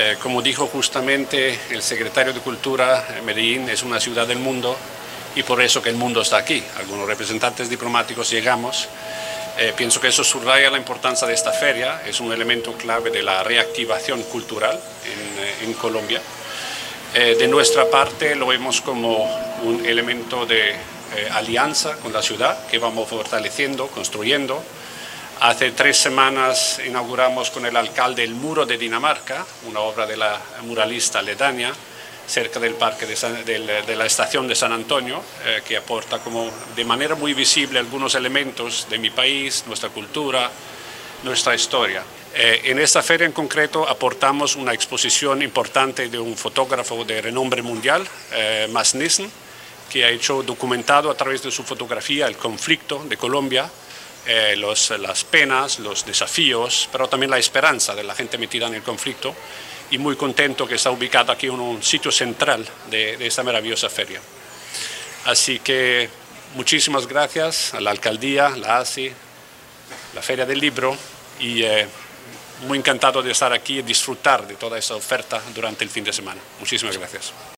Como dijo justamente el secretario de Cultura, Medellín es una ciudad del mundo y por eso que el mundo está aquí. Algunos representantes diplomáticos llegamos. Pienso que eso subraya la importancia de esta feria, es un elemento clave de la reactivación cultural en Colombia. De nuestra parte lo vemos como un elemento de alianza con la ciudad que vamos fortaleciendo, construyendo. Hace 3 semanas inauguramos con el alcalde el Muro de Dinamarca, una obra de la muralista Ledania, cerca del parque de la estación de San Antonio, que aporta como de manera muy visible algunos elementos de mi país, nuestra cultura, nuestra historia. En esta feria en concreto aportamos una exposición importante de un fotógrafo de renombre mundial, Mads Nissen, que ha documentado a través de su fotografía el conflicto de Colombia, las penas, los desafíos, pero también la esperanza de la gente metida en el conflicto, y muy contento que está ubicado aquí en un sitio central de esta maravillosa feria. Así que muchísimas gracias a la alcaldía, la ASI, la Feria del Libro, y muy encantado de estar aquí y disfrutar de toda esta oferta durante el fin de semana. Muchísimas gracias.